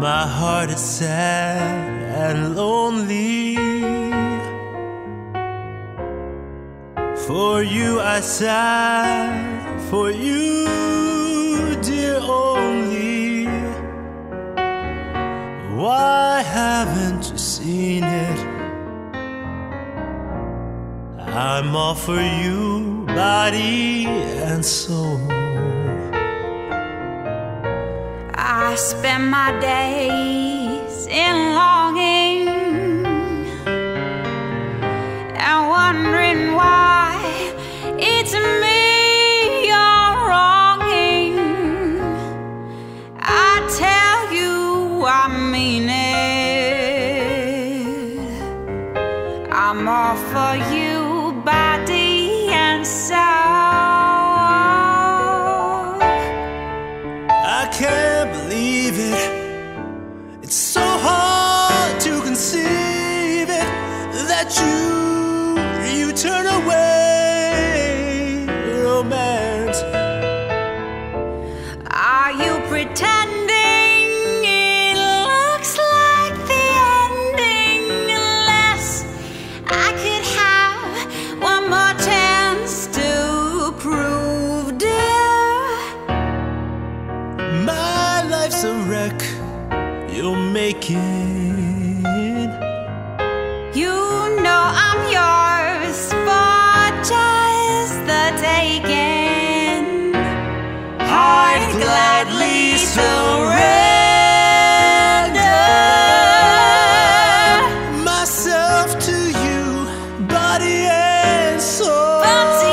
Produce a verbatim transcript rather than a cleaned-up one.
my heart is sad and lonely. For you I sigh, for you, dear, only. Why haven't you seen it? I'm all for you, body and soul. I spend my days in longing and wondering why it's me you're wronging. I tell you I mean it. I'm all for you, body and soul. I can't believe it. It's so hard to conceive it that you, you turn away romance. Are you pretending it looks like the ending? Unless I could have one more chance to prove, dear. My life's a wreck, you'll make it. You know I'm yours for just the taking. I'd gladly surrender Myself to you, body and soul. but